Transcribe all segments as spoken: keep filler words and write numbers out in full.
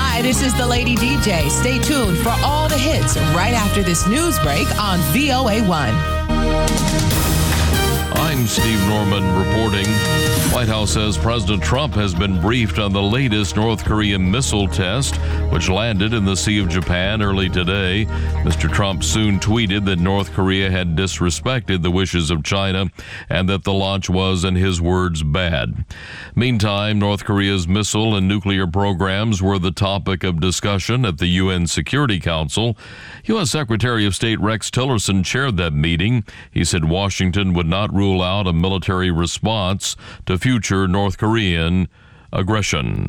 Hi, this is the Lady D J. Stay tuned for all the hits right after this news break on V O A one. I'm Steve Norman reporting. White House says President Trump has been briefed on the latest North Korean missile test, which landed in the Sea of Japan early today. Mister Trump soon tweeted that North Korea had disrespected the wishes of China and that the launch was, in his words, bad. Meantime, North Korea's missile and nuclear programs were the topic of discussion at the U N Security Council. U S Secretary of State Rex Tillerson chaired that meeting. He said Washington would not rule out a military response to future North Korean aggression.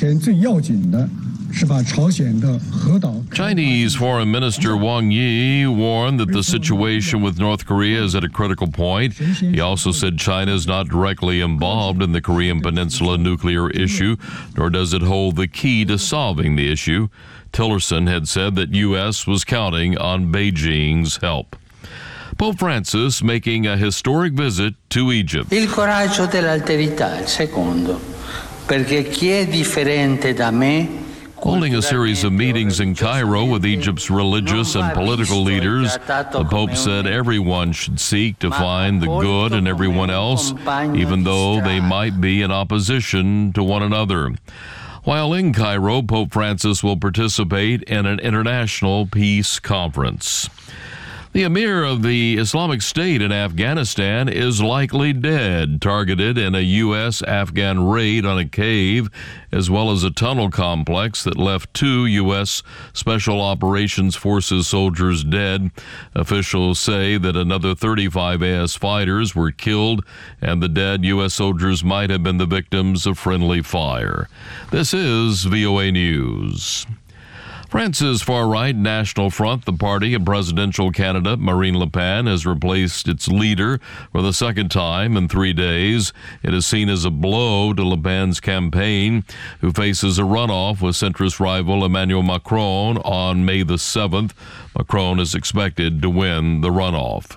Chinese Foreign Minister Wang Yi warned that the situation with North Korea is at a critical point. He also said China is not directly involved in the Korean Peninsula nuclear issue, nor does it hold the key to solving the issue. Tillerson had said that U S was counting on Beijing's help. Pope Francis making a historic visit to Egypt. Il coraggio dell'alterità, il secondo, perché chi è differente da me. Holding a series of meetings in Cairo with Egypt's religious and political leaders, the Pope said everyone should seek to find the good in everyone else, even though they might be in opposition to one another. While in Cairo, Pope Francis will participate in an international peace conference. The emir of the Islamic State in Afghanistan is likely dead, targeted in a U S Afghan raid on a cave, as well as a tunnel complex that left two U S Special Operations Forces soldiers dead. Officials say that another thirty-five I S fighters were killed, and the dead U S soldiers might have been the victims of friendly fire. This is V O A News. France's far-right National Front, the party of presidential candidate Marine Le Pen, has replaced its leader for the second time in three days. It is seen as a blow to Le Pen's campaign, who faces a runoff with centrist rival Emmanuel Macron on May the seventh. Macron is expected to win the runoff.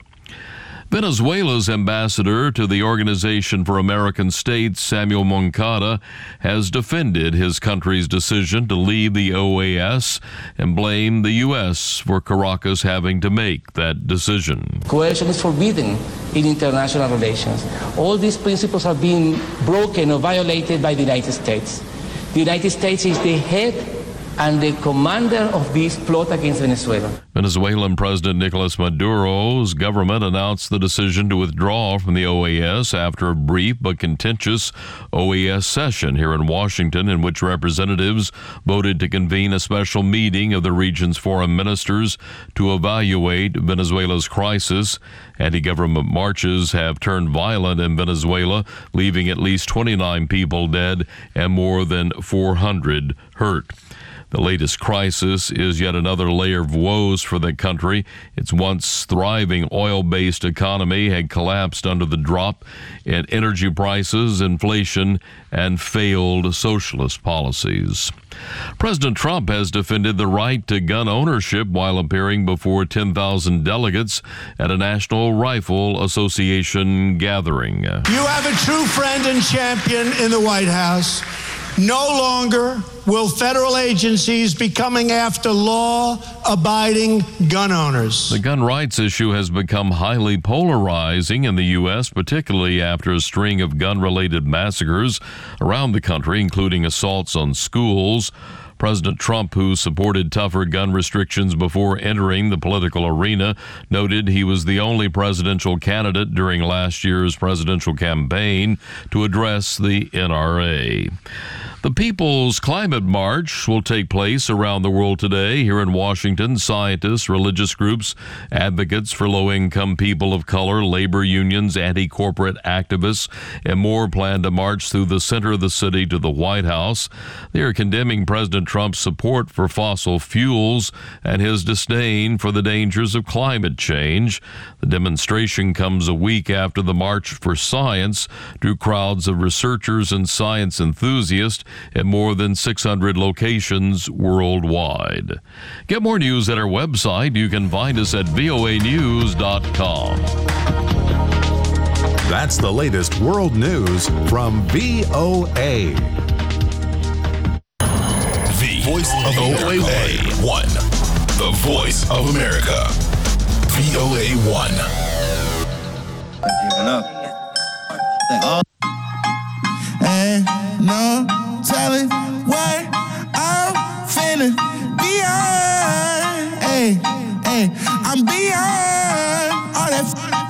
Venezuela's ambassador to the Organization for American States, Samuel Moncada, has defended his country's decision to leave the O A S and blamed the U S for Caracas having to make that decision. Coercion is forbidden in international relations. All these principles are being broken or violated by the United States. The United States is the head and the commander of this plot against Venezuela. Venezuelan President Nicolas Maduro's government announced the decision to withdraw from the O A S after a brief but contentious O A S session here in Washington, in which representatives voted to convene a special meeting of the region's foreign ministers to evaluate Venezuela's crisis. Anti-government marches have turned violent in Venezuela, leaving at least twenty-nine people dead and more than four hundred hurt. The latest crisis is yet another layer of woes for the country. Its once thriving oil-based economy had collapsed under the drop in energy prices, inflation, and failed socialist policies. President Trump has defended the right to gun ownership while appearing before ten thousand delegates at a National Rifle Association gathering. You have a true friend and champion in the White House. No longer will federal agencies be coming after law-abiding gun owners. The gun rights issue has become highly polarizing in the U S, particularly after a string of gun-related massacres around the country, including assaults on schools. President Trump, who supported tougher gun restrictions before entering the political arena, noted he was the only presidential candidate during last year's presidential campaign to address the N R A. The People's Climate March will take place around the world today. Here in Washington, scientists, religious groups, advocates for low-income people of color, labor unions, anti-corporate activists, and more plan to march through the center of the city to the White House. They are condemning President Trump's support for fossil fuels and his disdain for the dangers of climate change. The demonstration comes a week after the March for Science drew crowds of researchers and science enthusiasts at more than six hundred locations worldwide. Get more news at our website. You can find us at V O A news dot com. That's the latest world news from V O A. V voice of O A one. The voice of America. V O A one. Ain't no telling what I'm finna beyond. Hey, hey, I'm beyond all that.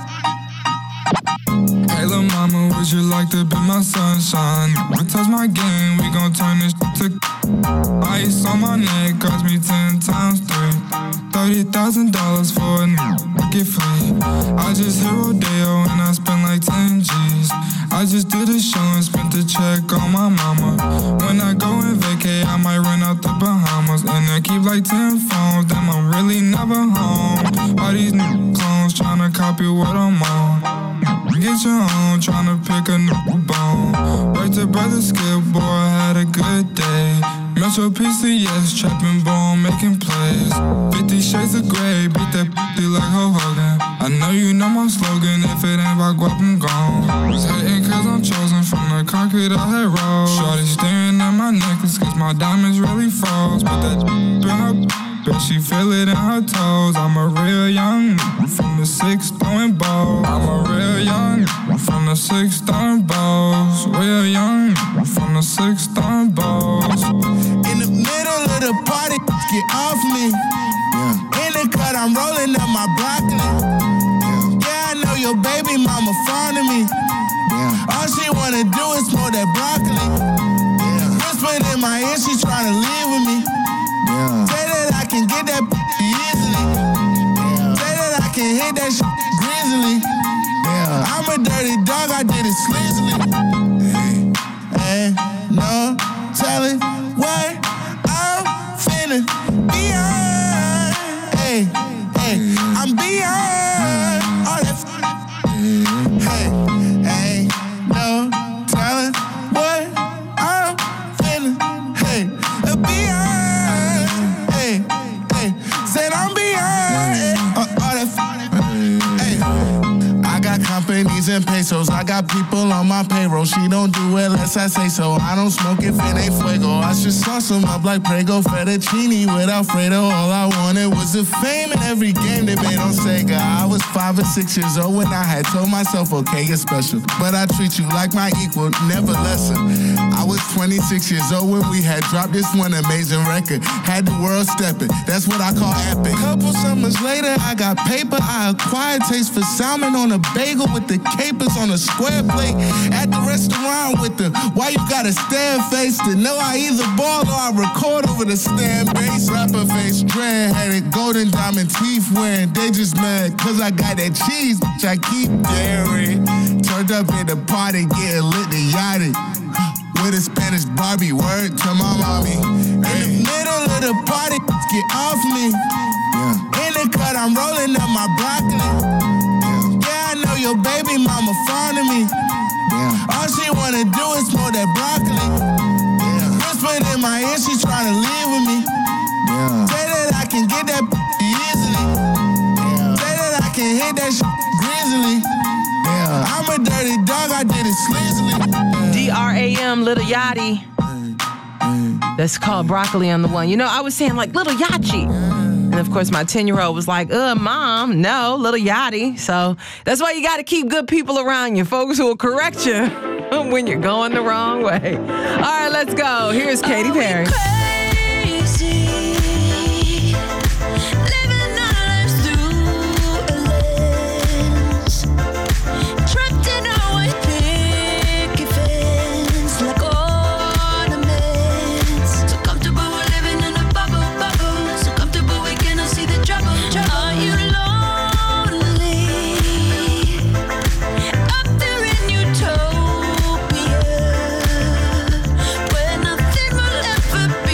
Hey, lil' mama, would you like to be my sunshine? I touch my game, we gon' turn this to ice on my neck, cost me ten times three. Thirty thousand dollars for a get free. I just hit Rodeo and I spent like ten G's. I just did a show and spent the check on my mama. When I go and vacay, I might run out the Bahamas. And I keep like ten phones, damn, I'm really never home. All these new clones tryna copy what I'm on. Get your own, tryna pick a new bone. Right to brother Skip, boy, I had a good day. Metro P C S, trapping bone, making plays. Fifty shades of gray, beat that p***y like Hulk Hogan. I know you know my slogan, if it ain't about guap, I'm gone. Was hating cause I'm chosen from the concrete I had rolled. Shorty staring at my necklace cause my diamonds really froze. But that in her but she feel it in her toes. I'm a real young from the six throwing balls. I'm a real young from the six throwing balls. Real young from the six throwing balls. In the middle of the party, get off me. Yeah. In the cut, I'm rolling up my broccoli. Yeah, yeah, I know your baby mama fond of me. Yeah. All she wanna do is smoke that broccoli. Yeah. Whispering in my ear, she tryna leave with me. Yeah. Say that I can get that easily. Yeah. Say that I can hit that shit greasily. Yeah. I'm a dirty dog, I did it sleazily. Hey, ain't no telling what I'm finna beyond. Hey, hey, I'm beyond all that. Hey, ain't no telling what I'm finna. Hey, beyond. Hey, hey, said I'm beyond all that. Hey, I got companies and pesos. I got people on my payroll. She don't do it unless I say so. I don't smoke if it ain't fuego. I should sauce them up like Prego fettuccine with Alfredo. All I wanted was the fame in every game they made on Sega. I was five or six years old when I had told myself, okay, you're special, but I treat you like my equal, never lesser. I was twenty-six years old when we had dropped this one amazing record. Had the world stepping, that's what I call epic. Couple summers later, I got paper. I acquired taste for salmon on a bagel with the capers on a square plate. At the restaurant with the why you gotta stare face to know I either ball or I record over the stand bass. Rapper face, dread headed, golden diamond teeth wearing. They just mad cause I got that cheese, which I keep daring. Turned up at the party, getting lit and yachted. With a Spanish Barbie, word to my mommy. In the middle of the party, get off me. Yeah. In the cut, I'm rolling up my broccoli. Yeah, yeah, I know your baby mama fond of me. Yeah. All she wanna do is smoke that broccoli. Yeah. Whispering in my ear, she tryna leave with me. Yeah. Say that I can get that easily. Yeah. Say that I can hit that shit greasily. Yeah. I'm a dirty dog, I did it sleazily. D R A M, Little Yachty. That's called Broccoli on the one. You know, I was saying like Little Yachty. And of course, my ten-year-old was like, uh, Mom, no, Little Yachty. So that's why you got to keep good people around you, folks who will correct you when you're going the wrong way. All right, let's go. Here's Katy Perry. Where nothing will ever be.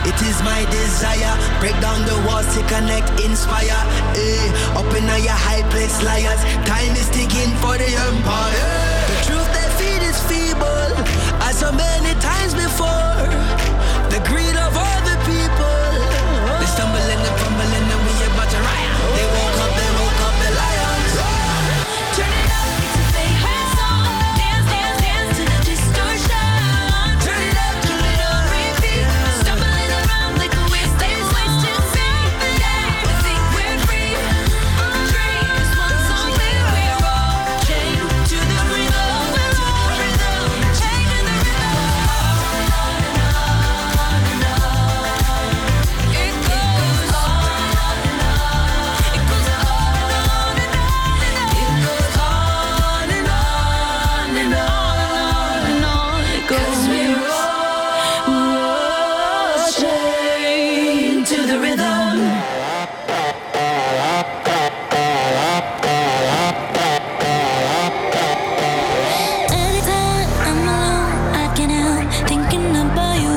It is my desire. Break down the walls to connect, inspire. Eh, up in your high place, liars. Time is ticking for the empire. The truth they feed is feeble, as so many times before. The greed of all the people. They stumbling and fumbling and we about to riot. They woke up, they woke up, the lions. Turn it up, it's a favorite song. Dance, dance, dance to the distortion. Turn it up, keep it on repeat. Stumbling around like a wasted, wasted feet. Yeah, we think we're free. Dream is one song where we're all chained to the rhythm. We're all rhythm, chained to the rhythm. On and on and on. It goes on and on. It goes on and on and on. It goes on and on and on and on. It goes. 'Cause we're all, we're all chained to the rhythm. Anytime I'm alone, I can't help thinking about you.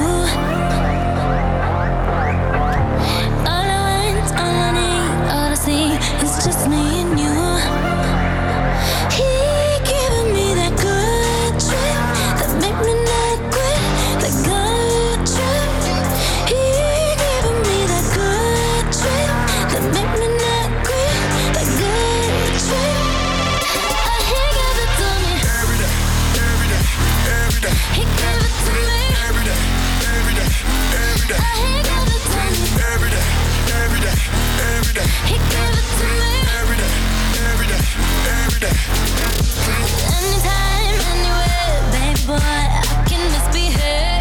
All I want, all I need, all I see is just me and you. He giving me that good trip that make me not quit. That good trip. He giving me that good trip that make me not quit. That good trip. Uh, he gave it to me. Every day, every day, every day, He gave it to me. every day, every day, every day, Uh, he gave it to me. every day, every day, every day, He gave it to me. every day, every day, every day. Anytime, anywhere, baby boy, I can misbehave.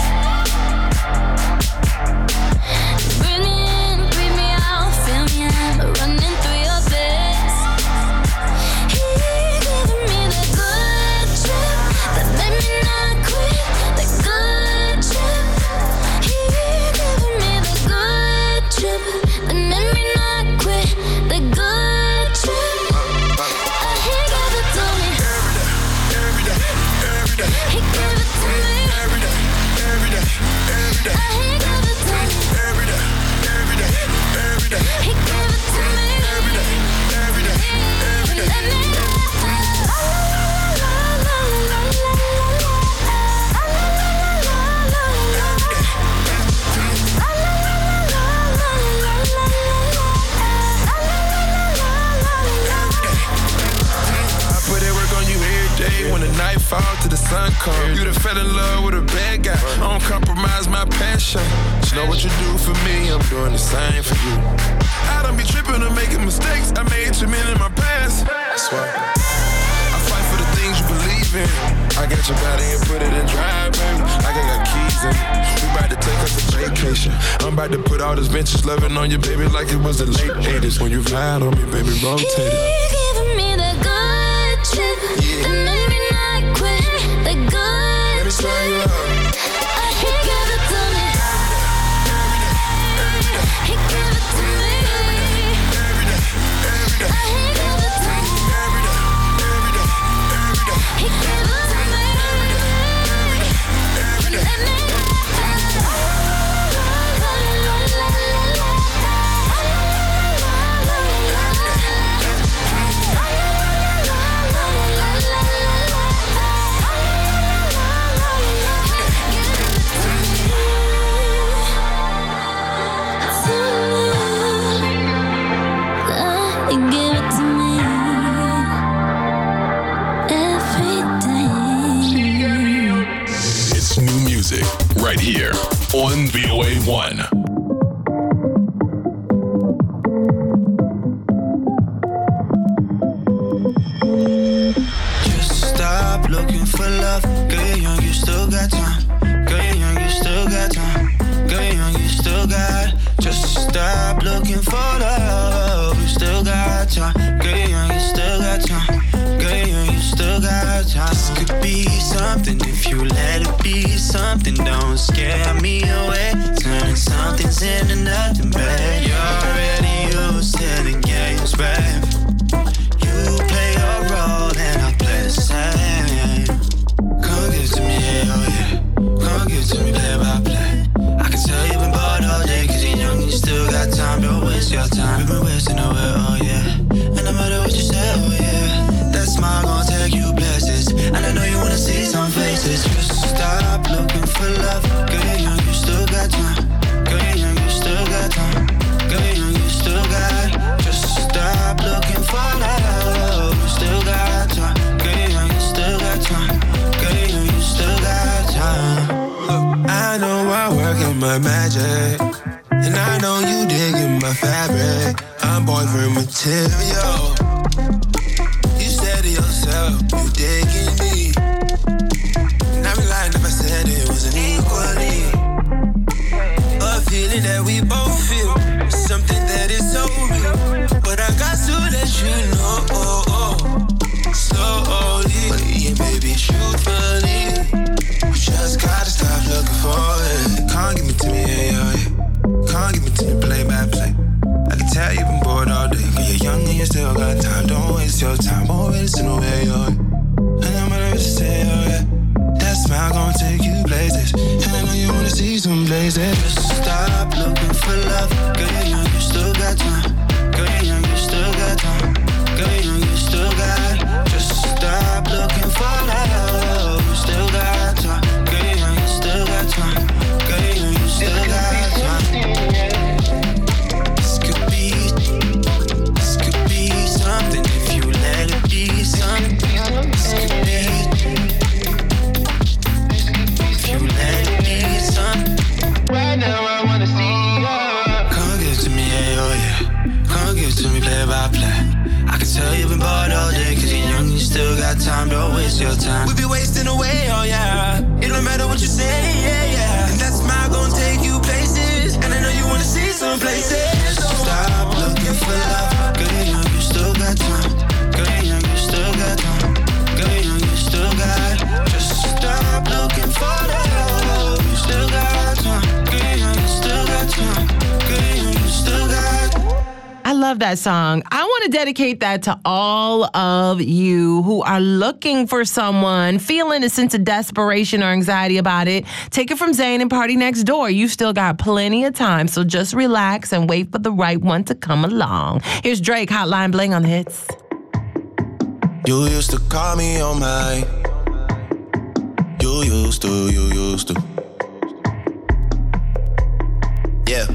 Bring me in, breathe me out, feel me, I'm running through your veins. He giving me that good trip that made me not quit. That good trip. He giving me the good trip that made me not quit. The good trip. Uh, he gave it to me. Every day, every day, He gave it to me. every day, every day, every day, Uh, he gave it to me. every day, every day, every day, He gave it to me. every day, every day, every day. Let me know. La, la, la, la, la, la, la, la, la, la, la, la, la. La, la, la, la, la, la, la, la, la, la. I put that work on you every day. When the night fall to the sun come, you done fell in love with a bad guy. I don't compromise my passion. Just know what you do for me, I'm doing the same for you. I don't be tripping or making mistakes. I made too many in my past. That's why I fight for the things you believe in. I got your body and put it in drive, baby. Like I got keys in it. We about to take us a vacation. I'm about to put all this vintage loving on you, baby, like it was the late eighties. When you ride on me, baby, rotate it. He giving me that good trip that made me not quit. That good Let me show you trip. love. Uh, he gave it to me. He gave it to me. Every day, every day, Uh, he gave it to me. every day, every day, every day. He gave it to me. Let me know. La, la, la, la, la, la, la, la, la, You give it to me every day. It's new music right here on V O A one. Just stop looking for love. Girl, you're young, you still got time. Girl, you're young, you still got time. Girl, you're young, you still got. Just stop looking for love. You still got time. Girl, you're young, you still got time. Girl, you're young, you still got time. This could be something if you let it be something. Don't scare me away. Turning something's into nothing, babe. You're already used to the games, babe. You play your role and I play the same. Come give it to me, yeah, oh yeah. Come give it to me, play by play. I can tell you've been bored all like magic. And I know you digging my fabric. I'm boyfriend material. You said to yourself, you digging me. And I'd be lying if I said it wasn't equally. A feeling that we both feel, something that is so real. But I got to let you know, oh, oh, slowly, yeah, baby, truthfully. You just gotta stop looking for it. Can't give it to me, yeah, yeah, yeah. Can't give it to me, play by play. I can tell you've been bored all day. Cause you're young and you still got time. Don't waste your time, won't waste no way, yeah. And I'm gonna just say, oh yeah, that smile gon' take you places. And I know you wanna see some places. Just stop looking for love. Girl, you're young, you still got time. Girl, you're young, you still got time. Girl, you're young, you still got. Just stop looking for love. You still got time. Girl, you're young, you still got time. Girl, you're young, you still got time. This could be, this could be something if you let it be something. This could be, if you let it be something. Right now I wanna see you. Come give it to me, yeah, oh yeah. Come give it to me, play by play. I can tell you've been bored all day, cause you're young, you still got time, don't waste your time. We be wasting away, oh yeah. It don't matter what you say, yeah, yeah. And that smile gon' take you places, and I know you wanna see some places. Stop looking for love, girl, you're young, you still got time. Girl, you're young, you still got time. Girl, you're young, you still got. Just stop looking for love, you still got time. Girl, you're young, you still got time. Girl, you're young, you still got. I love that song. I want to dedicate that to all of you who are looking for someone, feeling a sense of desperation or anxiety about it. Take it from Zayn and Party Next Door. You still got plenty of time, so just relax and wait for the right one to come along. Here's Drake, Hotline Bling on the hits. You used to call me on my. You used to, you used to. Yeah.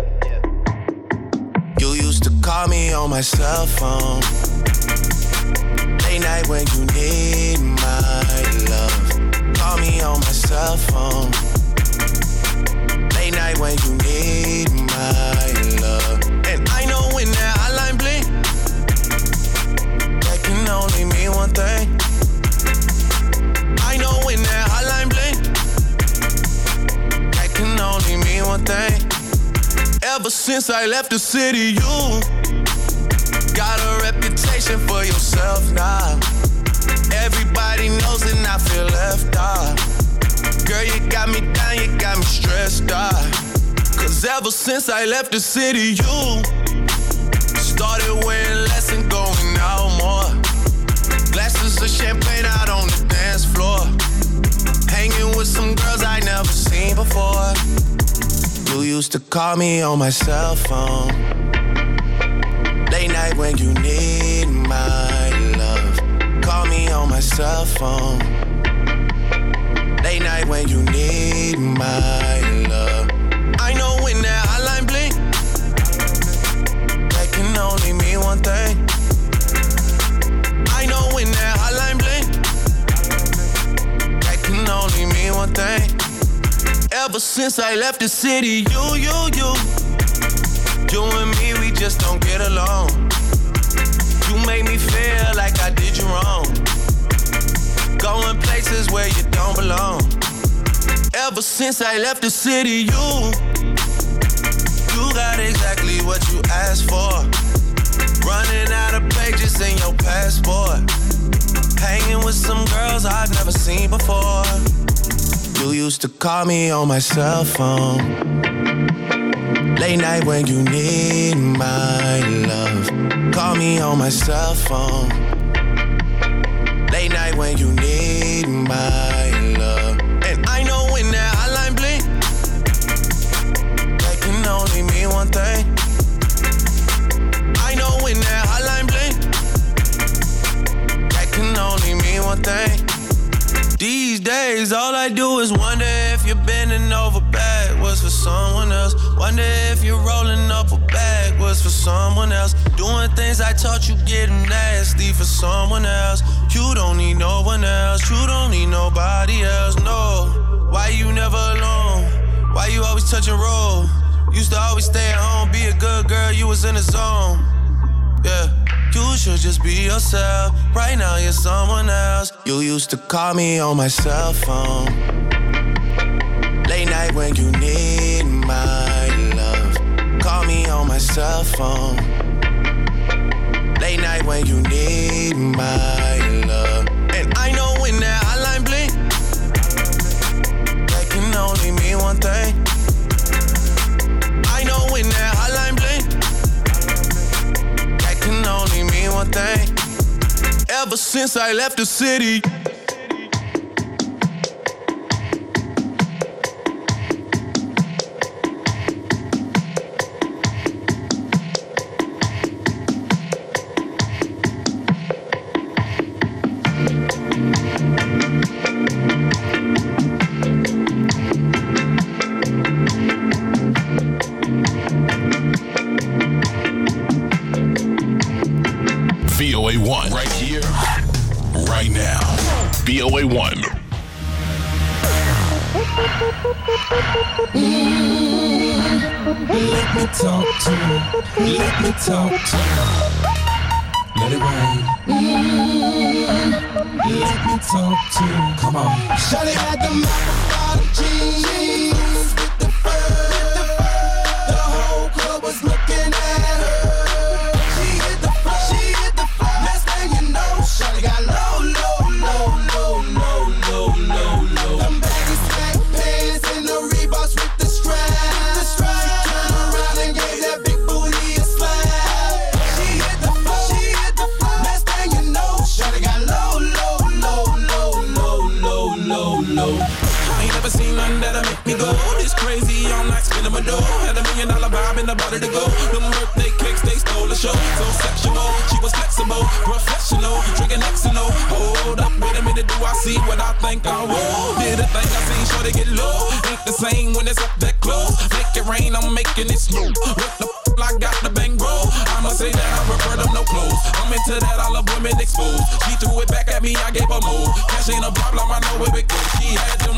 You used to call me on my cell phone. Late night when you need my love. Call me on my cell phone. Late night when you need my love. And I know when that hotline blink, that can only mean one thing. I know when that hotline blink, that can only mean one thing. Ever since I left the city, you got a reputation for yourself now. Everybody knows and I feel left out. Girl, you got me down, you got me stressed out. Cause ever since I left the city, you started wearing less and going out more. Glasses of champagne out on the dance floor. Hanging with some girls I never seen before. You used to call me on my cell phone. Late night when you need my love. Call me on my cell phone. Late night when you need my love. I know when that hotline blink, that can only mean one thing. I know when that hotline blink, that can only mean one thing. Ever since I left the city, you, you, you You and me, we just don't get along. You make me feel like I did you wrong. Going places where you don't belong. Ever since I left the city, you You got exactly what you asked for. Running out of pages in your passport. Hanging with some girls I've never seen before. You used to call me on my cell phone. Late night when you need my love. Call me on my cell phone. Late night when you need my love. And I know when that hotline blink, that can only mean one thing. I know when that hotline blink, that can only mean one thing. These days, all I do is wonder if you're bending over backwards for someone else. Wonder if you're rolling up a backwards for someone else. Doing things I taught you, getting nasty for someone else. You don't need no one else. You don't need nobody else, no. Why you never alone? Why you always touch and roll? Used to always stay at home, be a good girl, you was in the zone. Yeah, you should just be yourself. Right now you're someone else. You used to call me on my cell phone. Late night when you need my love. Call me on my cell phone. Late night when you need my love. And I know when that hotline blink, that can only mean one thing. I know when that hotline blink, that can only mean one thing. Ever since I left the city, V O A one, right here, right now. V O A one. Mm, let me talk to you. Let me talk to you. Let it rain. Mm, let me talk to you. Come on. Shawty had the mouth jeans with the fur. The whole club was looking at her. She hit the floor. She hit the floor. Next thing you know, shawty got low, low, low, low, low, low, low, low. Them baggy slack pants and the Reeboks with the strap. The strap. She turned around and gave that big booty a slap. She hit the floor. She hit the floor. Next thing you know, shawty got low, low, low, low, low, low, low, low. I ain't never seen nothing that'll make me go this crazy all night spinning my dough. Had a million dollar vibe in the body to go. Them birthday cakes, they stole the show. So sexual, she was flexible, professional, drinking X and O. Hold up, wait a minute, do I see what I think I will? Did a thing I seen, sure to get low. Ain't the same when it's up that close. Make it rain, I'm making it snow. What the f***, I got the bang bro. I'ma say that I prefer them no clothes. I'm into that, I love women exposed. She threw it back at me, I gave her more. Cash ain't a problem, I know where it goes. She had them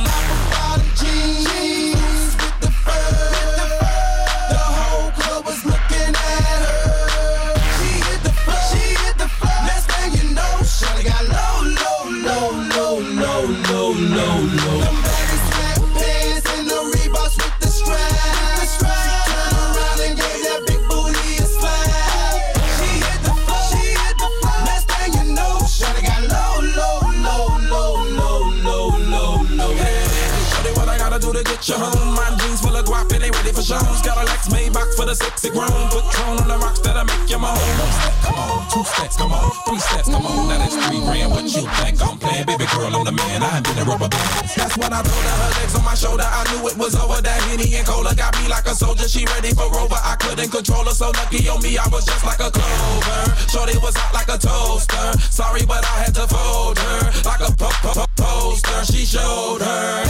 jeans with the fur. The whole club was looking at her. She hit the floor. She hit the floor. Next thing you know, shawty got low, low, low, low, low, low, low, low. Them baggy slack pants and the Reeboks with the strap. The strap. She turned around and gave that big booty a slap. She hit the floor. She hit the floor. Next thing you know, shawty got low, low, low, low, low, low, low, low. Hey, shawty, what I gotta do to get you home? My jeans full of guap and they ready for shows. Got a Lex Maybach for the sexy grown. Patron on the rocks that'll make you moan. One step, come on. Two steps, come on. Three steps, come on. Now that's three grand. What you think I'm playing? Baby girl, I'm the man. I ain't been a rubber band. That's when I told her her legs on my shoulder. I knew it was over. That Henny and Cola got me like a soldier. She ready for Rover. I couldn't control her. So lucky on me, I was just like a clover. Shorty was hot like a toaster. Sorry, but I had to fold her like a po po po poster. She showed her.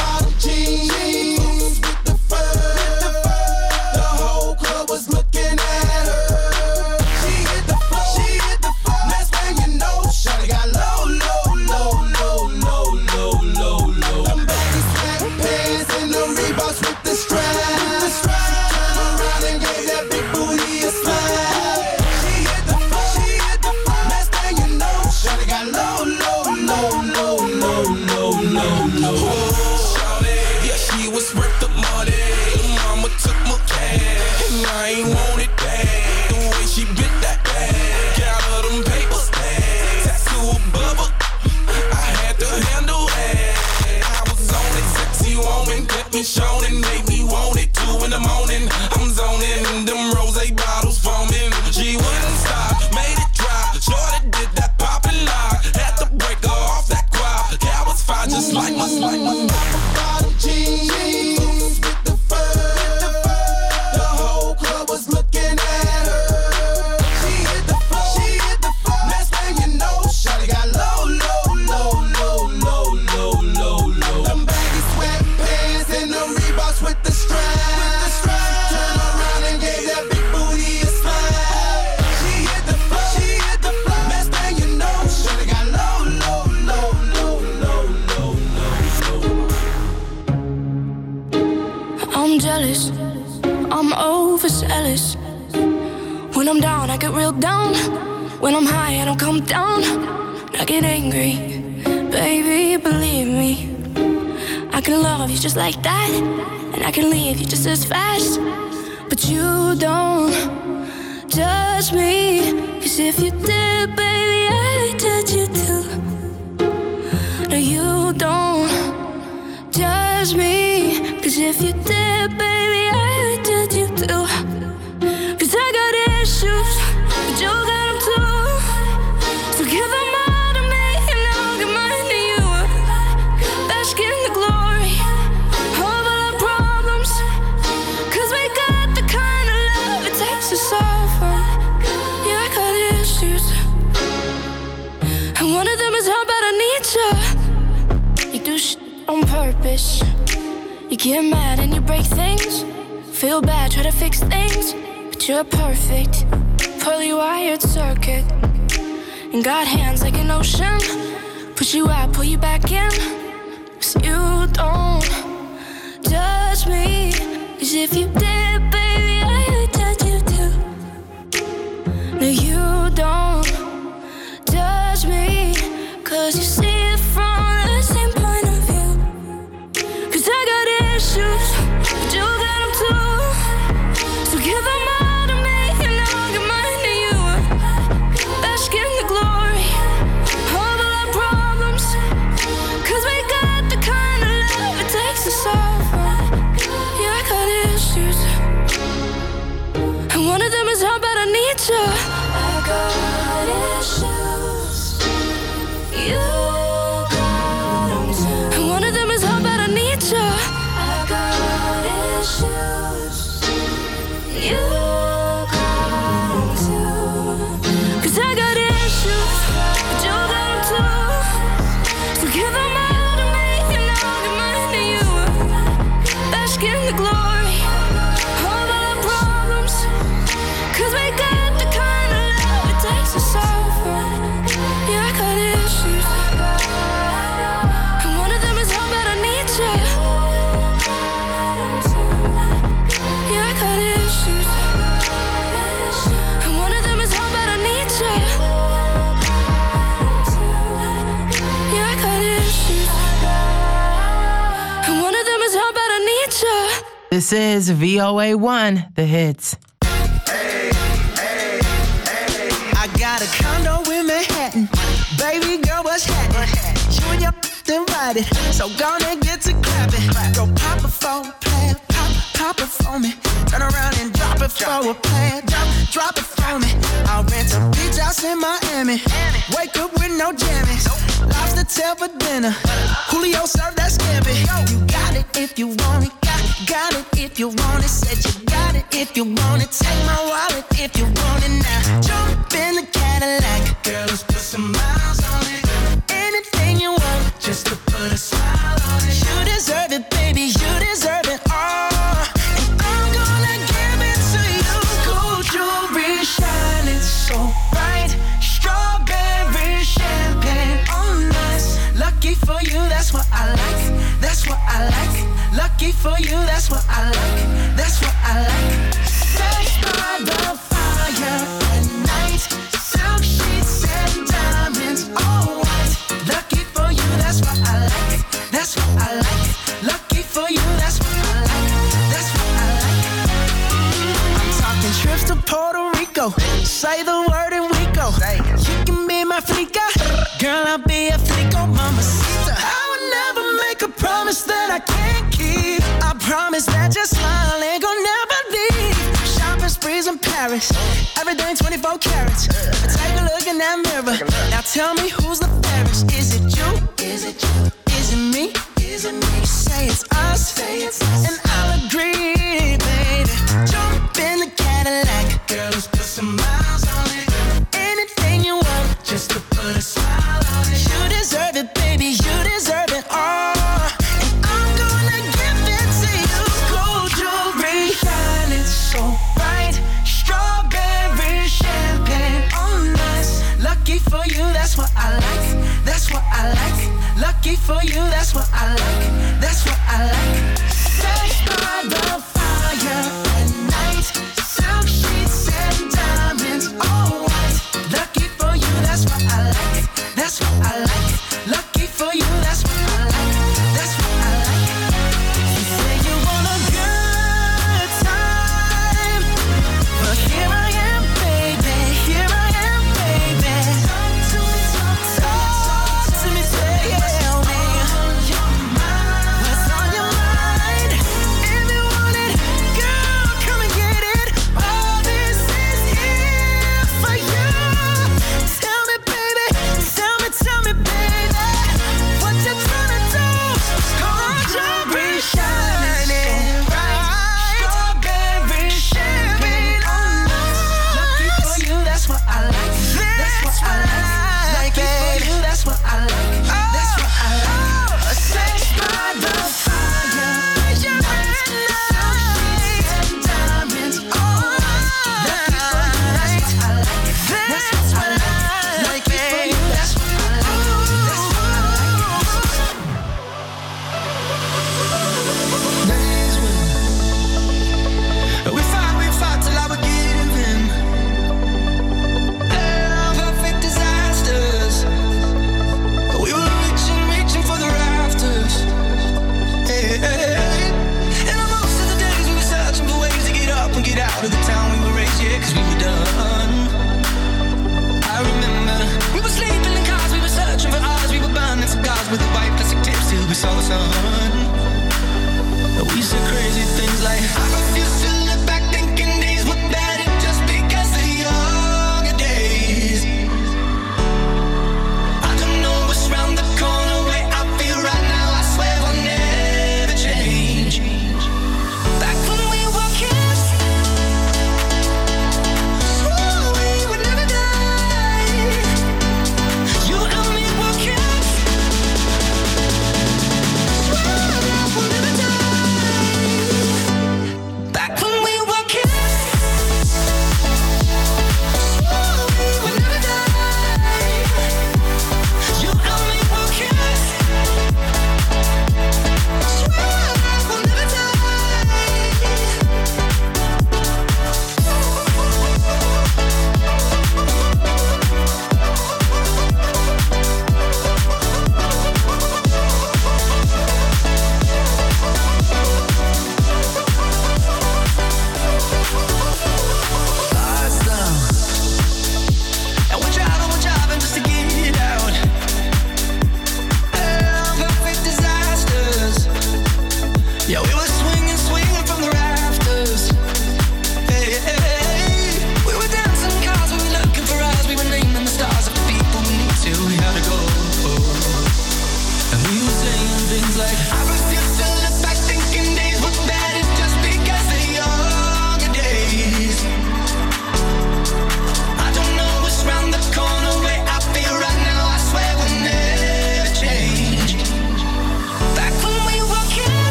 Jeans with the fur. The whole club was looking at her. She hit the floor. She hit the floor. Next thing you know, shawty got low, low, low, low, low, low, low, low. Them baggy slack pants and the Reeboks with the strap. The strap. She turned around and gave that big booty a slap. She hit the floor. She hit the floor. Next thing you know, shawty got low, low, low, low, low, low, low, low. Shawty, yeah, she was worth the money. I'm overzealous. When I'm down, I get real down. When I'm high, I don't come down. I get angry, baby, believe me. I can love you just like that, and I can leave you just as fast. But you don't judge me, 'cause if you did, baby, I'd judge you too. No, you don't judge me, 'cause if you did, baby, I'd judge you too. 'Cause I got issues, but you got them too. So give them all to me, and I'll give mine to you. Bask in the glory of all our problems, 'cause we got the kind of love it takes to solve them. Yeah, I got issues, and one of them is how bad I need you. You do shit on purpose. You get mad and you break things. Feel bad, try to fix things, but you're perfect. Poorly wired circuit, and got hands like an ocean. Push you out, pull you back in. 'Cause you don't judge me, 'cause if you did, baby, I would judge you too. No, you don't judge me, 'cause you see it from the same point of view. 'Cause I got issues, but you got them too. So give them all to me, and I'll give mine to you. Bask in the glory of all our problems, 'cause we got the kind of love it takes to solve them. Yeah, I got issues, and one of them is how bad I need you. I got issues, you got them too. And one of them is how bad I need you. I got issues, you got them too. 'Cause I got issues, but you got them too. So give them all to me, and I'll give mine to you. Bask in the glory of all our problems, 'cause we got the kind of love it takes to solve them. Yeah, I got issues, and one of them is how bad I need you. Yeah, I got issues, and one of them is how bad I need you. Yeah, I got issues, and one of them is how bad I need you. This is V O A one, the hits. I got a condo in Manhattan. Baby girl, what's happening? You and your invited, so gonna get to clapping. Go pop it for a plan, pop, pop it for me. Turn around and drop it for a plan, drop, drop it for me. I'll rent a beach house in Miami. Wake up with no jammies. Lobster tail for dinner. Julio served that scampi. You got it if you want it, got, got it if you want it. Said you got it if you want it. Take my wallet if you want it now. Jump in the Cadillac, girl, let's put some miles on it. Anything you want, just to put a smile on it. You deserve it, baby, you deserve it all. And I'm gonna give it to you. Gold jewelry shining so bright. Strawberry champagne on us. Lucky for you, that's what I like. That's what I like. Lucky for you, that's what I like. That's what I like. Sex by the fire at night. Silk sheets and diamonds, all white. Lucky for you, that's what I like. That's what I like. Lucky for you, that's what I like. That's what I like. I'm talking trips to Puerto Rico. Say the word and we go. You can be my flica. Girl, I'll be a flico, mamacita. I would never make a promise that I can't keep. I promise that your smile ain't gonna never leave. Shopping sprees in Paris, everything twenty-four carats. Take a look in that mirror. Now tell me who's the fairest? Is it you? Is it you? Is it me? Is it me? Say it's us, say it's us, and I'll agree, baby. Jump in the Cadillac, girl, let's put some miles on it. Anything you want, just to put a smile on it. You deserve it, baby, you deserve it all. And I'm gonna give it to you. Gold jewelry shining so bright. Strawberry champagne on us. Lucky for you, that's what I like. That's what I like. Lucky for you, that's what I like. That's what I like. Sex by the fire at night.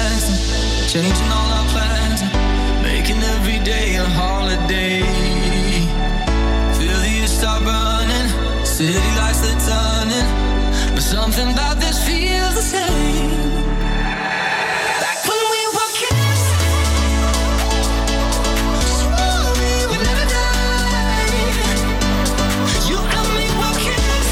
everlasting, changing all our plans, making every day a holiday. Feel the years start burning, city lights they're turning, but something about this feels the same. Like when we were kids, swore we would never die. You and me were kids,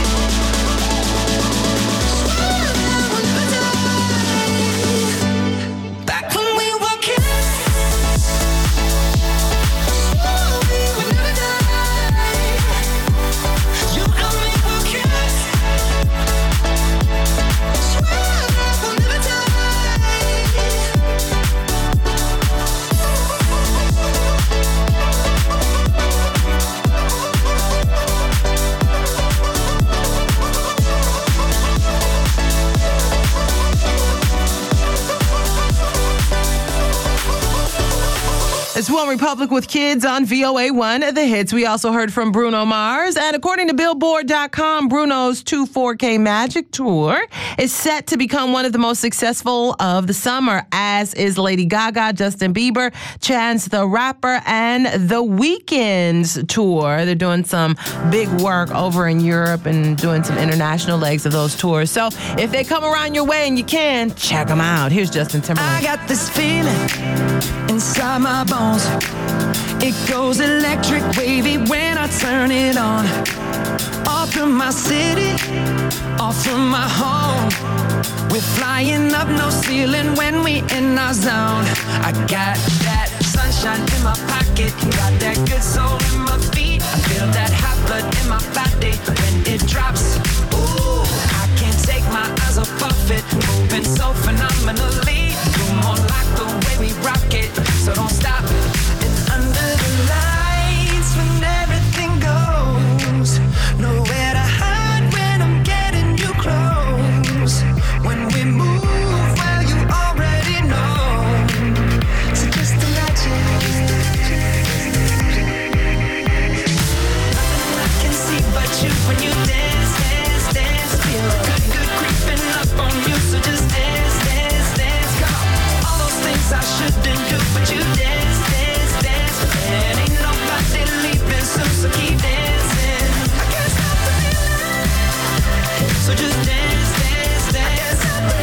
swore that we'll never die. Back when we were kids, swore we would never die. You and me were kids, swear that we'll never die. It's One Republic with Kids on V O A one, The Hits. We also heard from Bruno Mars. And according to Billboard dot com, Bruno's two four K Magic Tour is set to become one of the most successful of the summer, as is Lady Gaga, Justin Bieber, Chance the Rapper, and The Weeknd's tour. They're doing some big work over in Europe and doing some international legs of those tours. So if they come around your way and you can, check them out. Here's Justin Timberlake. I got this feeling inside my bones. It goes electric wavy when I turn it on. Off from my city, off from my home. We're flying up no ceiling when we in our zone. I got that sunshine in my pocket, got that good soul in my feet. I feel that hot blood in my body when it drops. Ooh, I can't take my eyes off of it, moving so phenomenally. You're more like the way we rock it, so don't stop. And under the lights when everything goes, nowhere to hide when I'm getting you close. When we move, well, you already know. So just imagine. Nothing I can see but you when you dance, dance, dance. Feel good, good creeping up on you. So just dance, dance, dance. Come on. All those things I shouldn't do, but you dance, dance, dance. And ain't nobody leaving soon, so keep dancing. I can't stop the feeling. So just dance, dance, dance.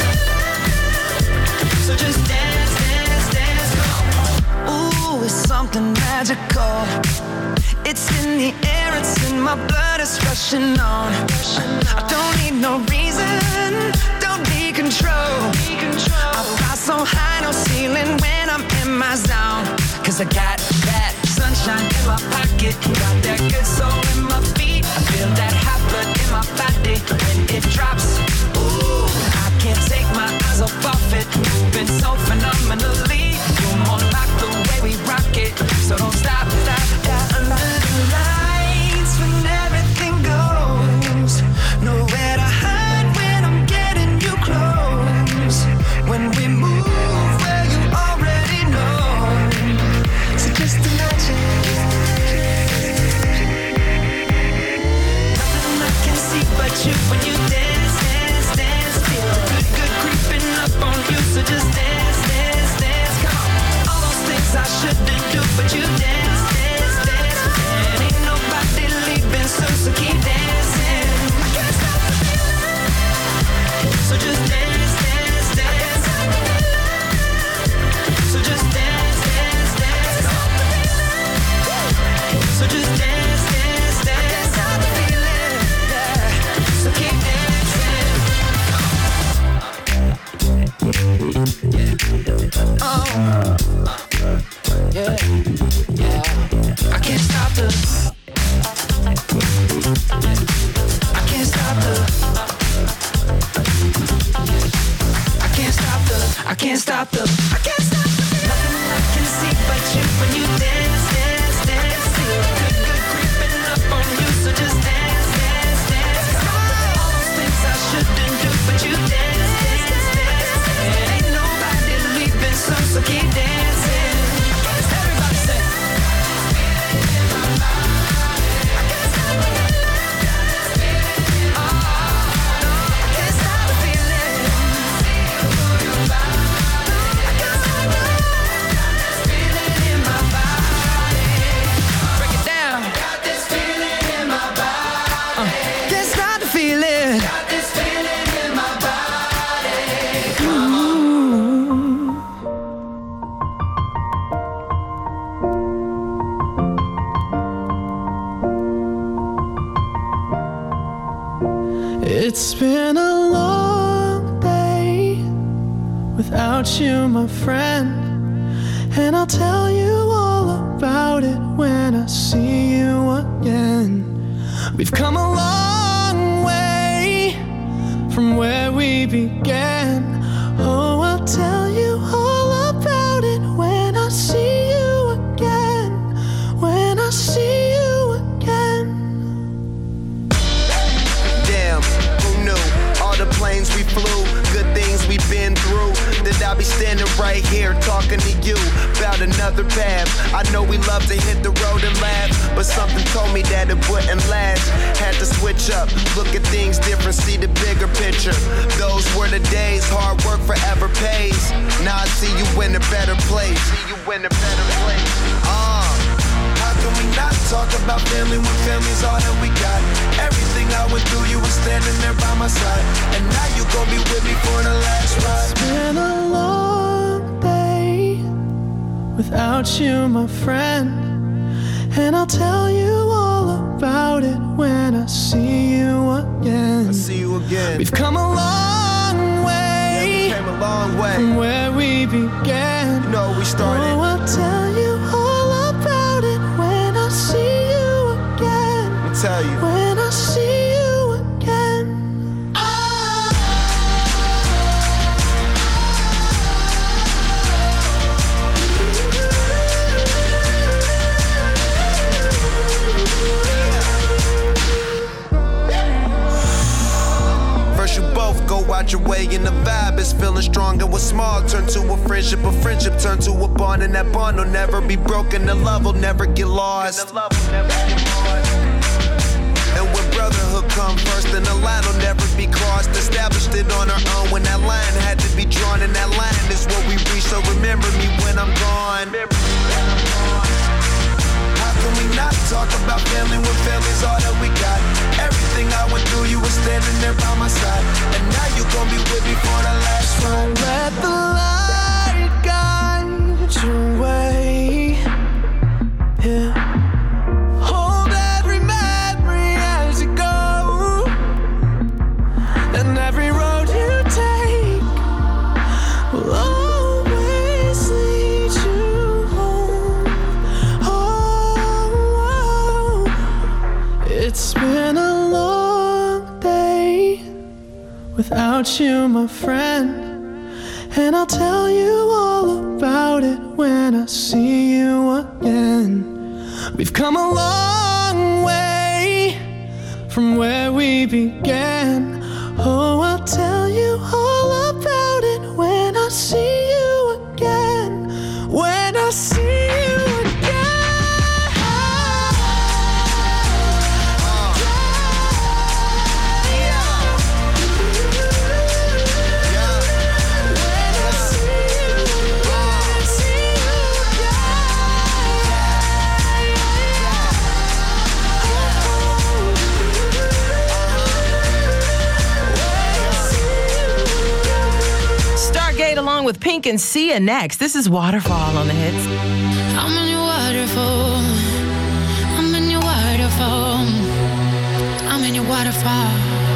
So just dance, dance, dance. Come on. Ooh, it's something magical. It's in the air, it's in my blood, it's rushing on. I don't need no reason, don't need control. I fly so high, no ceiling when I'm in my zone. Cause I got that sunshine in my pocket, got that good soul in my feet. I feel that hot blood in my body when it drops. Ooh, I can't take my eyes off of it, moving so phenomenally. You're more like the way we rock it, so don't stop, stop, stop. Under the lights when everything goes, nowhere to hide when I'm getting you close. When we move, well, you already know. So just imagine. Nothing I can see but you when you dance, dance, dance. Feel good, good creeping up on you. So just dance, dance, dance. Come on. All those things I shouldn't do, but you dance, dance, dance. And ain't nobody leaving soon, so keep dancing. I can't stop the feeling. So just dance, dance, dance. So just dance, dance, dance. So just dance, dance, dance. Stop the feeling, yeah. So keep dancing. Oh, yeah, yeah. I can't stop the. I can't stop the. I can't stop the. I can't stop the. I can't stop the. Nothing I can see but you when you dance, dance, dance. Feel good, good creeping up on you. So just dance, dance, dance. All those things I shouldn't do, but you dance, dance, dance. And ain't nobody leaving soon, so keep dancing. Everybody say. I can't stop the feeling. Oh, no, I can't stop the feeling. It's been a long day without you, my friend, and I'll tell you all about it when I see you again. We've come a long way from where we began. Oh, I'll tell you all about it when I see you again. When I see you again. Damn, who knew? All the planes we flew, good things we've been through. That I'll be standing right here talking to you about another path. I know we love to hit the road and laugh, but something told me that it wouldn't last. Had to switch up, look at things different, see the bigger picture. Those were the days, hard work forever pays. Now I see you in a better place. See you in a better place. Uh, how can we not talk about family when family's all that we got? Everything I went through, you were standing there by my side, and now you gon' be with me for the last ride. It's been a long day without you, my friend, and I'll tell you all about it when I see you again. I see you again. We've come a long way, yeah, we came a long way from where we began. You know we started. Oh, I'll tell you all about it when I see you again. Let me tell you. When I see you again. First you both go out your way and the vibe is feeling strong. And what's small turn to a friendship, a friendship turn to a bond, and that bond will never be broken. The love will never get lost. And when brotherhood come first, then the line will never be crossed. Established it on our own when that line had to be drawn, and that line is what we reach. So remember me when I'm gone. How can we not talk about family when family's all that we got? Everything I went through, you were standing there by my side, and now you gon' be with me for the last ride. Let the light guide your way. Yeah. Hold every memory as you go, and every road you take will always lead you home. Oh, it's been a long day without you, my friend, and I'll tell you all about it when I see you again. We've come a long way from where we began. Oh, I'll tell you all about it when I see you again. When I see you along with Pink and Sia next. This is Waterfall on the hits. I'm in your waterfall. I'm in your waterfall. I'm in your waterfall.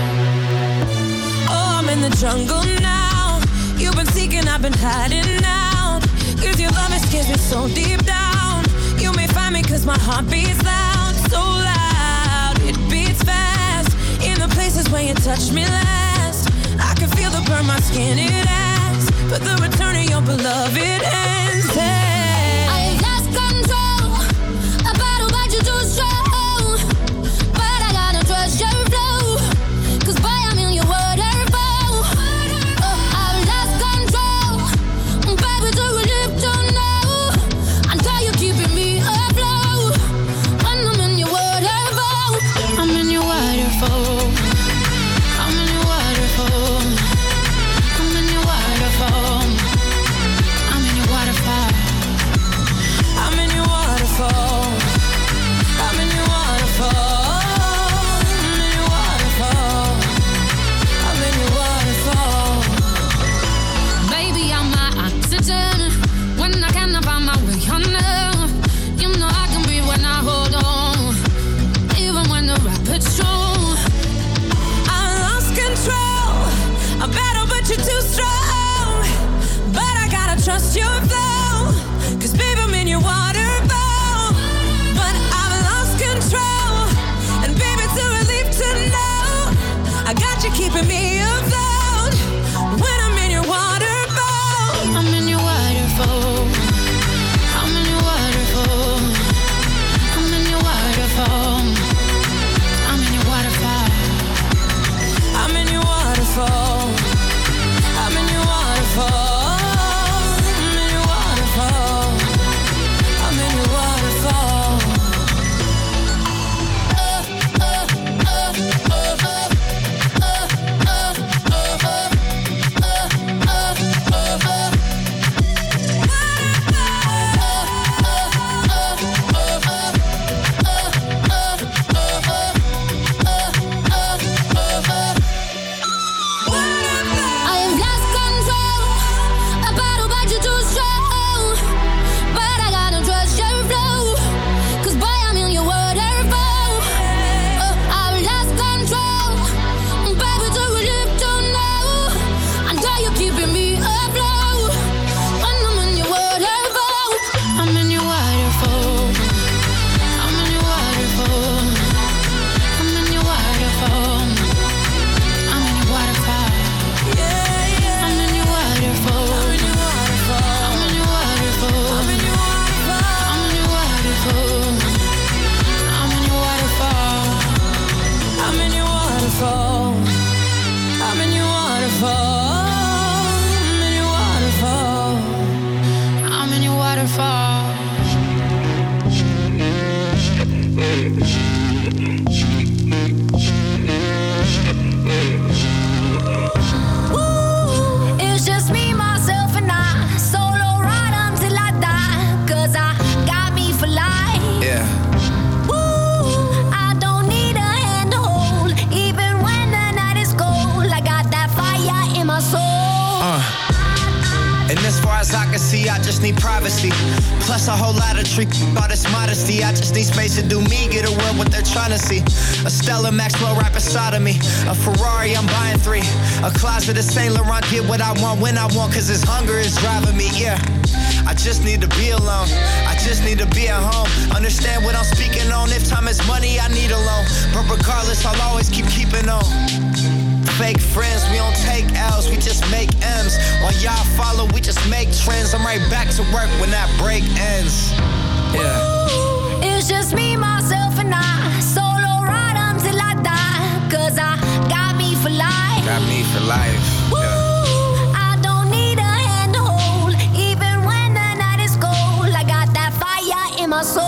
Oh, I'm in the jungle now. You've been seeking, I've been hiding out. Cause your love has scares me so deep down. You may find me cause my heart beats loud. So loud, it beats fast. In the places where you touched me last, I can feel the burn my skin, it asks. But the return of your beloved ends. Hey. I lost control. A battle, but you're too strong. But I gotta trust your flow. Cause boy, I'm in your waterfall. Oh, I lost control. Baby, do we live to know? Until you're keeping me afloat. When I'm in your waterfall. I'm in your waterfall. I'm in your waterfall. I'm in your waterfall. I'm in your waterfall. overflow. Cause baby, I'm in your waterfall. But I've lost control. And baby, it's a relief to know I got you keeping me afloat. When I'm in your waterfall. I'm in your waterfall. I'm in your waterfall. I'm in your waterfall. I'm in your waterfall. I'm in your waterfall. I'm in your waterfall. I'm in your waterfall. I'm in your waterfall. I have lost control. A battle but you're too strong. But I gotta trust your flow. Cause boy, I'm in your waterfall. Oh, I've lost control. Baby, it's a relief to know I know you're keeping me afloat. When I'm in your waterfall. I'm in your waterfall. I'm in your waterfall. I'm in your waterfall. I'm in your waterfall. I'm in your waterfall. I'm in your waterfall. I'm in your waterfall. I'm in your waterfall. I'm in your waterfall. I'm in your waterfall. I'm in your waterfall. I'm in your waterfall. I'm in your waterfall. Woo, it's just me, myself, and I. Solo ride until I die. Cause I got me for life. Yeah. Woo, I don't need a hand to hold. Even when the night is cold, I got that fire in my soul. Uh. And as far as I can see, I just need privacy. Plus a whole lot of trick, all this modesty. I just need space to do me, get a world what they're trying to see. A Stella Maxwell right beside of me. A Ferrari, I'm buying three. A closet of Saint Laurent, get what I want when I want. Cause this hunger is driving me, yeah. I just need to be alone. I just need to be at home. Understand what I'm speaking on. If time is money, I need a loan. But regardless, I'll always keep keeping on. Fake friends, we don't take L's, we just make M's. While y'all follow, we just make trends. I'm right back to work when that break ends. Yeah. It's just me, myself, and I. Solo ride until I die. Cause I got me for life. Got me for life. Woo, I don't need a hand to hold. Even when the night is cold, I got that fire in my soul.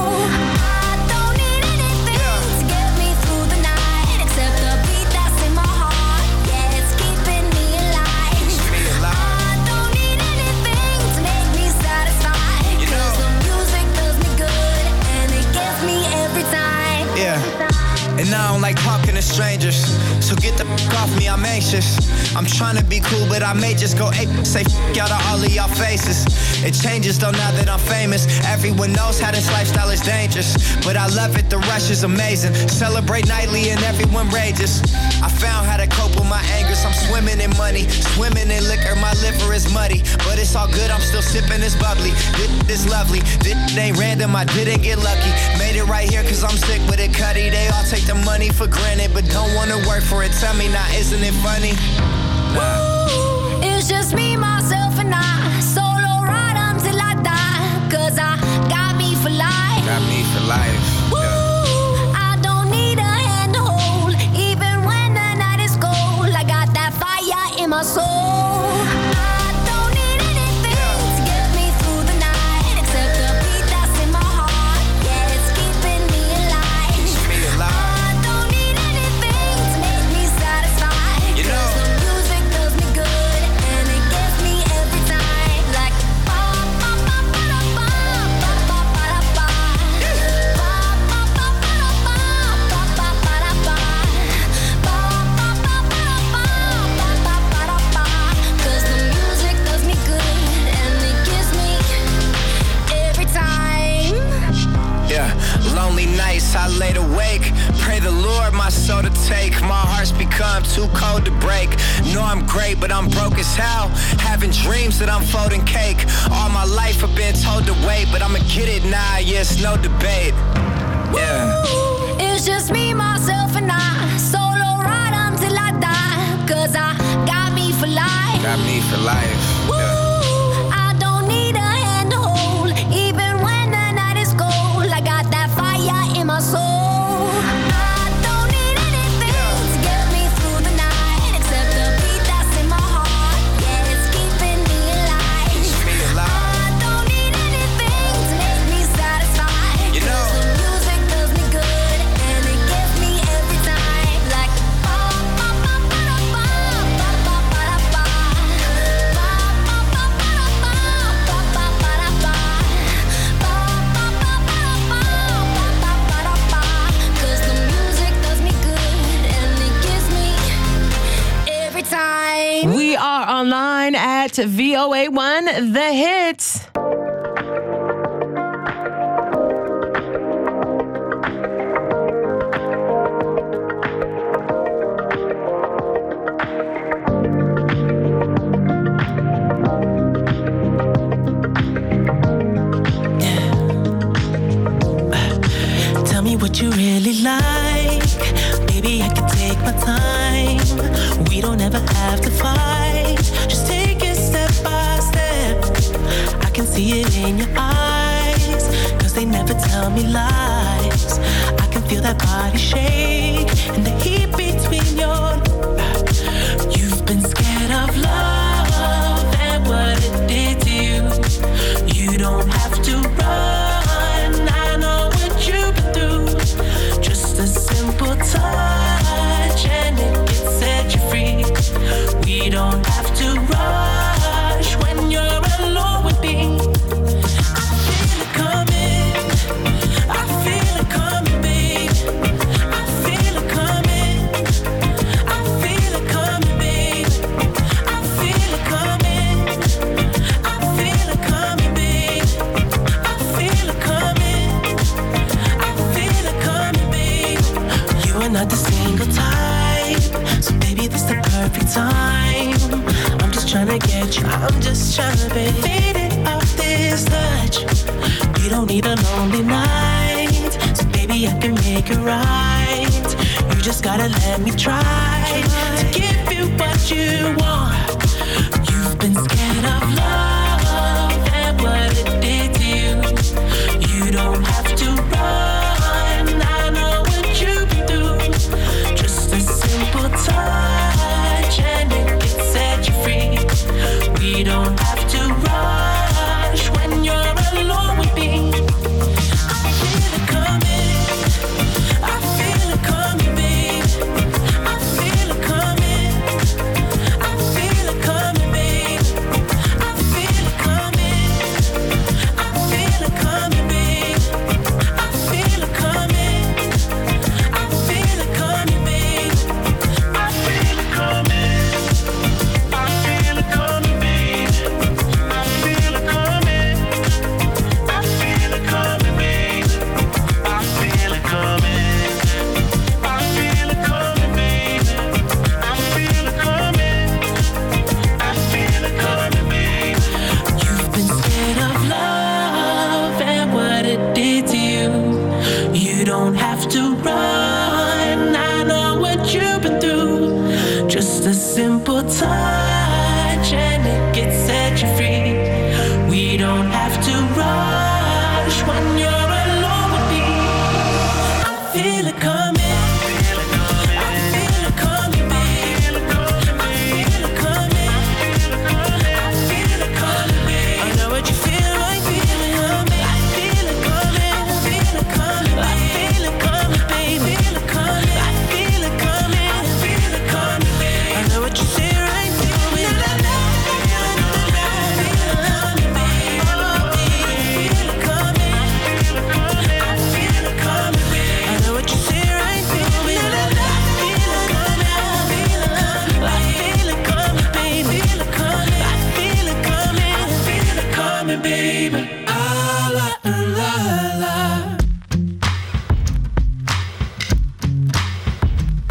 I don't need anything to get me through the night except the beat that's in my heart. Yeah, it's keeping me alive. I don't need anything to make me satisfied. Cause the music does me good and it gets me every time. Yeah. And I don't like talking to strangers, so get the f*** off me, I'm anxious. I'm trying to be cool, but I may just go ape, say f*** out of all of y'all faces. It changes though now that I'm famous. Everyone knows how this lifestyle is dangerous, but I love it, the rush is amazing. Celebrate nightly and everyone rages. I found how to cope with my angers. I'm swimming in money, swimming in liquor. My liver is muddy, but it's all good, I'm still sipping this bubbly. This is lovely, this ain't random, I didn't get lucky. Made it right here cause I'm sick with it, Cuddy. They all take the money for granted, but don't wanna work for it. Tell me now, isn't it funny? Woo, it's just me, myself, and I. Solo ride until I die. Cause I got me for life. Got me for life. Woo, I don't need a hand to hold. Even when the night is cold, I got that fire in my soul. I don't need anything to get me through the night except the beat that's in my heart. Yeah, it's keeping me alive. I don't need anything to make me satisfied. You know. Cause the music does me good and it gets me every time. Like ba ba ba ba da ba ba ba ba da ba. Ba ba ba ba da ba ba ba ba da ba. Ba ba ba ba da ba ba ba ba da ba. Cause the music does me good and it gives me every time. Yeah, lonely nights, I laid awake. Pray the Lord my so to take. My heart's become too cold to break. Know I'm great, but I'm broke as hell. Having dreams that I'm folding cake. All my life I've been told to wait, but I'ma get it now, yeah, it's no debate. Yeah. It's just me, myself, and I. Solo ride until I die. Cause I got me for life. Got me for life. Woo! I don't need a hand to hold. Even when the night is cold, I got that fire in my soul. I don't need anything to get me through the night except the beat that's in my heart. Yeah, it's keeping me alive. I don't need anything to make me satisfied. You know. 'Cause the music does me good and it gets me every time. Like ba ba ba ba da ba ba ba ba da ba ba ba ba ba da ba ba ba ba da ba ba ba ba ba da ba ba ba da ba. 'Cause the music does me good and it gives me every time. We are online at V O A one The Hits. Tell me what you really like. Baby, I can take my time. We don't ever have to fight. Just take it step by step. I can see it in your eyes. Cause they never tell me lies. I can feel that body shake. And the heat between your... You've been scared of love and what it did to you. You don't have to run. I know what you've been through. Just a simple touch and it can set you free. We don't have to rush when you're alone with me. I feel it coming. I feel it coming, babe. I feel it coming. I feel it coming, babe. I feel it coming. I feel it coming, babe. I feel it coming. I feel it coming, babe. You are not the single type, so baby, this the perfect time. I'm just tryna get you, I'm just tryna be faded off this touch. You don't need a lonely night, so baby, I can make it right. You just gotta let me try to give you what you want. You've been scared of love and what it did to you. You don't have to run. I know what you've been through. Just a simple touch and it can set you free. We don't have to rush when you're alone with me. I feel it coming. I feel it coming, babe. I feel it coming. I feel it coming, babe. I feel it coming. I feel it coming, babe. I feel it coming. I feel it coming, babe. I feel it coming. I feel it coming, babe. I feel it coming. I feel it coming, babe. I feel it coming. I feel it coming, babe. I feel it coming. I feel it coming, babe. You've been scared of love and what it did to you. You don't have to run. I know what you've been through. Just a simple touch and it can set you free. We don't have to rush when you're alone with me. I feel it coming. I feel it coming, babe. I feel it coming. I feel it coming, babe. I know what you feel like feeling, homie. I feel it coming. I feel it coming, I feel it coming, baby. I feel it coming. I feel it coming, babe. I know what you say right through me. I feel it coming, babe. I feel it coming. I feel it coming, babe. I know what you say right through me. I feel it coming. I feel it coming, baby. I feel it coming. I feel it coming, baby. Ah, la, la, la.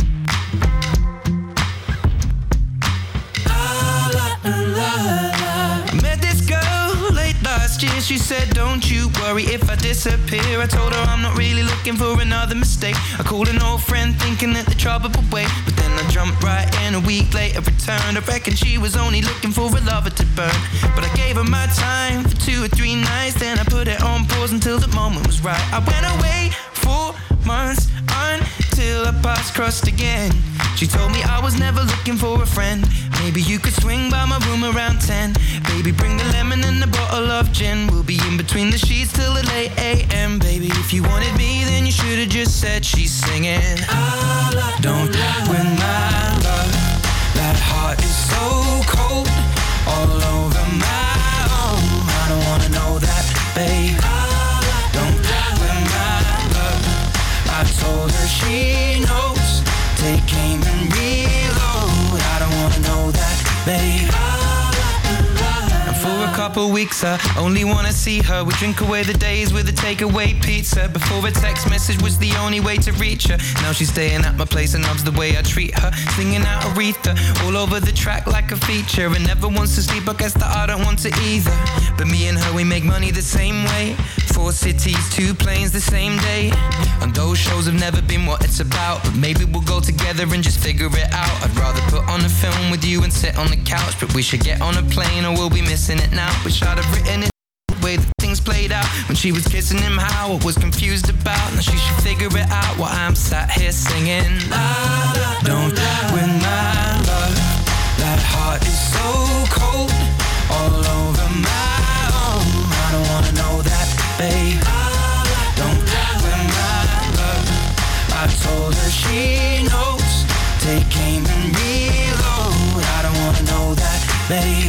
last year. She said, don't you worry if I disappear. I told her I'm not really looking for another mistake. I called an old friend thinking that the trouble would wait, but then I jumped right in. A week later returned. I reckon she was only looking for a lover to burn, but I gave her my time for two or three nights. Then I put it on pause until the moment was right. I went away for months until our paths crossed again. She told me I was never looking for a friend. Maybe you could swing by my room around ten. Baby, bring the lemon and a bottle of gin. We'll be in between the sheets till the late a m. Baby, if you wanted me, then you should have just said she's singing. Don't win my love. That heart is so cold, all over my own. I don't wanna know that, babe. Don't win my love. I told her she knows. Take aim and reload. I don't wanna know that, babe. And for a couple weeks I only wanna see her. We drink away the days with a takeaway pizza. Before a text message was the only way to reach her. Now she's staying at my place and loves the way I treat her. Singing out Aretha all over the track like a feature. And never wants to sleep, I guess that I don't want to either. But me and her, we make money the same way. Four cities, two planes the same day. And those shows have never been what it's about, but maybe we'll go together and just figure it out. I'd rather put on a film with you and sit on the couch, but we should get on a plane or we'll be missing it now. Wish I'd have written it the way that things played out. When she was kissing him, how I was confused about. Now she should figure it out while I'm sat here singing. Don't win my love. That heart is so cold, all over my own. I don't wanna know that, babe. Don't win my love. I told her she knows. Take aim and reload. I don't wanna know that, babe.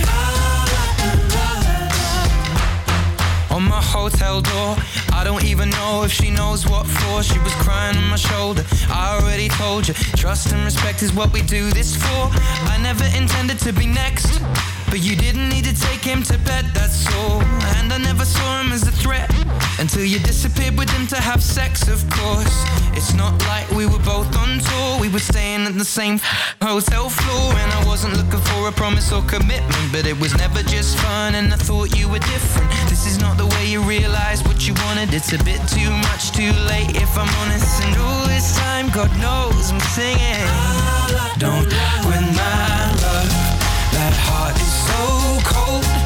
On my hotel door, I don't even know if she knows what for. She was crying on my shoulder. I already told you, trust and respect is what we do this for. I never intended to be next, but you didn't need to take him to bed, that's all. And I never saw him as a threat until you disappeared with him to have sex, of course. It's not like we were both on tour. We were staying at the same hotel floor. And I wasn't looking for a promise or commitment, but it was never just fun, and I thought you were different. This is not the way you realize what you wanted. It's a bit too much too late, if I'm honest. And all this time, God knows I'm singing. Don't win my love. That heart is so cold,